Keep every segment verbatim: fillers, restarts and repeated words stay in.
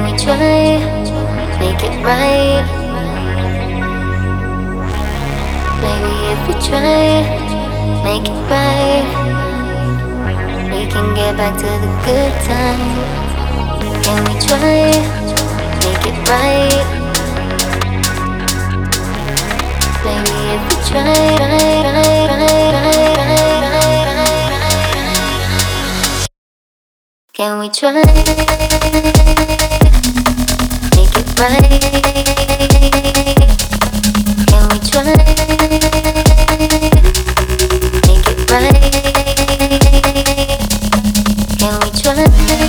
we try, make it right? Maybe if we try, make it right, we can get back to the good times. Can we try, make it right? Maybe if we try, right, right, right, right, right, right, right. Can we try, make it right? Can we try, make it right? Can we try?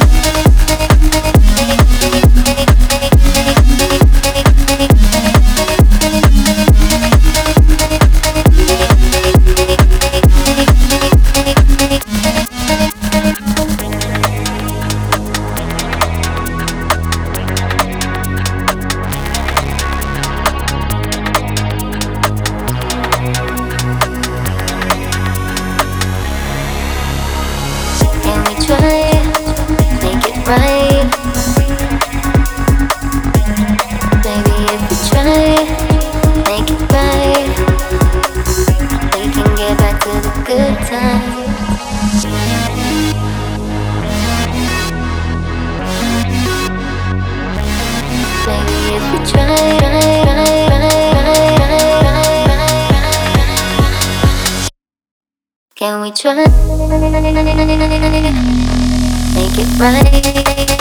Right. Maybe if we try, make it right, we can get back to the good times. Maybe if we try, right, right, right, right, right, right. Can we try, make it right?